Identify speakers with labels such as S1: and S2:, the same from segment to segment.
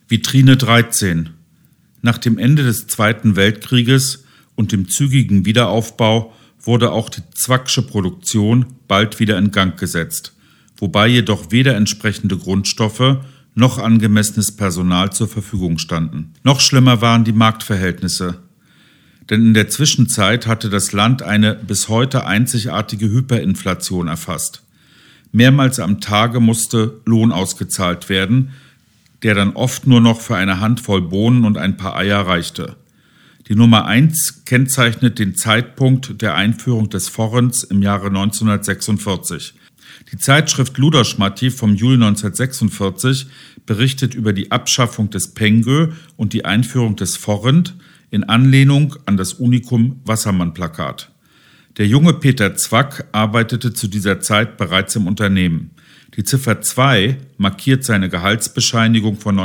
S1: Vitrine 13. Nach dem Ende des Zweiten Weltkrieges und dem zügigen Wiederaufbau wurde auch die Zwacksche Produktion bald wieder in Gang gesetzt, wobei jedoch weder entsprechende Grundstoffe noch angemessenes Personal zur Verfügung standen. Noch schlimmer waren die Marktverhältnisse, denn in der Zwischenzeit hatte das Land eine bis heute einzigartige Hyperinflation erfasst. Mehrmals am Tage musste Lohn ausgezahlt werden, der dann oft nur noch für eine Handvoll Bohnen und ein paar Eier reichte. Die Nummer 1 kennzeichnet den Zeitpunkt der Einführung des Forrents im Jahre 1946. Die Zeitschrift Luderschmatti vom Juli 1946 berichtet über die Abschaffung des Pengö und die Einführung des Forint in Anlehnung an das Unikum Wassermann-Plakat. Der junge Peter Zwack arbeitete zu dieser Zeit bereits im Unternehmen. Die Ziffer 2 markiert seine Gehaltsbescheinigung von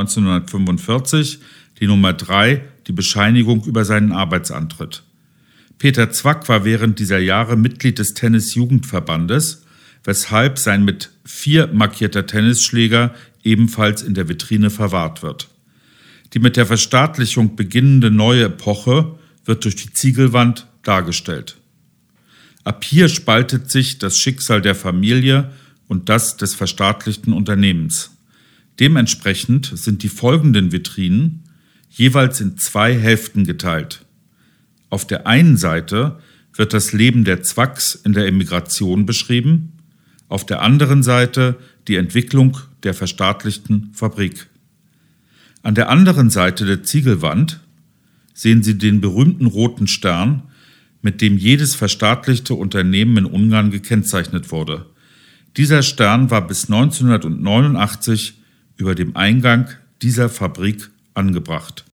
S1: 1945, die Nummer 3 die Bescheinigung über seinen Arbeitsantritt. Peter Zwack war während dieser Jahre Mitglied des Tennis-Jugendverbandes, weshalb sein mit 4 markierter Tennisschläger ebenfalls in der Vitrine verwahrt wird. Die mit der Verstaatlichung beginnende neue Epoche wird durch die Ziegelwand dargestellt. Ab hier spaltet sich das Schicksal der Familie und das des verstaatlichten Unternehmens. Dementsprechend sind die folgenden Vitrinen jeweils in 2 Hälften geteilt. Auf der einen Seite wird das Leben der Zwacks in der Emigration beschrieben, auf der anderen Seite die Entwicklung der verstaatlichten Fabrik. An der anderen Seite der Ziegelwand sehen Sie den berühmten roten Stern, mit dem jedes verstaatlichte Unternehmen in Ungarn gekennzeichnet wurde. Dieser Stern war bis 1989 über dem Eingang dieser Fabrik angebracht.